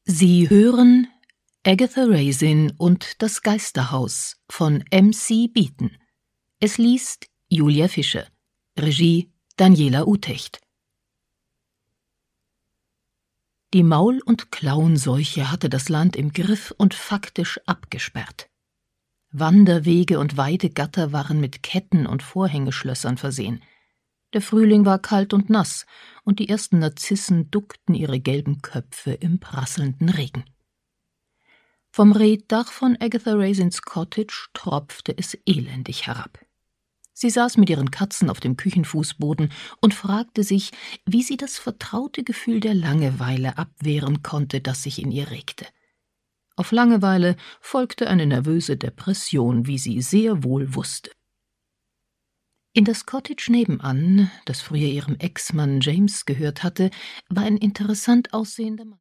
Sie hören Agatha Raisin und das Geisterhaus von M.C. Beaton. Es liest Julia Fischer. Regie Daniela Utecht. Die Maul- und Klauenseuche hatte das Land im Griff und faktisch abgesperrt. Wanderwege und Weidegatter waren mit Ketten und Vorhängeschlössern versehen. Der Frühling war kalt und nass, und die ersten Narzissen duckten ihre gelben Köpfe im prasselnden Regen. Vom Reetdach von Agatha Raisins Cottage tropfte es elendig herab. Sie saß mit ihren Katzen auf dem Küchenfußboden und fragte sich, wie sie das vertraute Gefühl der Langeweile abwehren konnte, das sich in ihr regte. Auf Langeweile folgte eine nervöse Depression, wie sie sehr wohl wusste. In das Cottage nebenan, das früher ihrem Ex-Mann James gehört hatte, war ein interessant aussehender Mann.